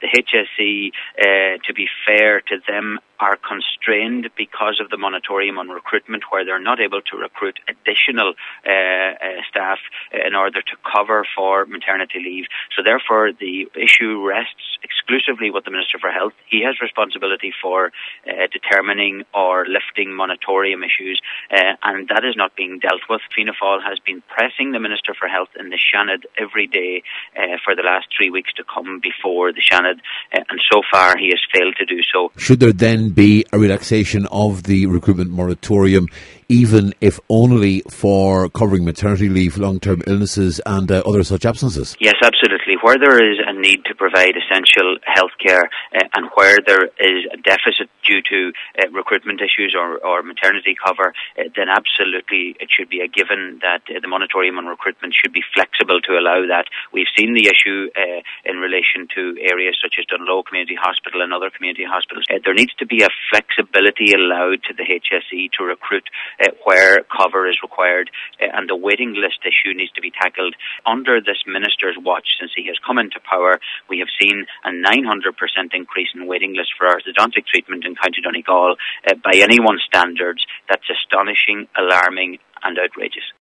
The HSE, to be fair to them, are constrained because of the moratorium on recruitment, where they're not able to recruit additional staff in order to cover for maternity leave. So therefore, the issue rests exclusively with the Minister for Health. He has responsibility for determining or lifting moratorium issues, and that is not being dealt with. Fianna Fáil has been pressing the Minister for Health in the Seanad every day for the last 3 weeks to come before the Seanad, and so far he has failed to do so. Should there then be a relaxation of the recruitment moratorium, even if only for covering maternity leave, long-term illnesses and other such absences? Yes, absolutely. Where there is a need to provide essential healthcare and where there is a deficit due to recruitment issues or maternity cover, then absolutely it should be a given that the moratorium on recruitment should be flexible to allow that. We've seen the issue in relation to areas such as Dunloe Community Hospital and other community hospitals. There needs to be a flexibility allowed to the HSE to recruit where cover is required, and the waiting list issue needs to be tackled. Under this minister's watch, since he has come into power, we have seen a 900% increase in waiting lists for orthodontic treatment in County Donegal. By anyone's standards, that's astonishing, alarming and outrageous.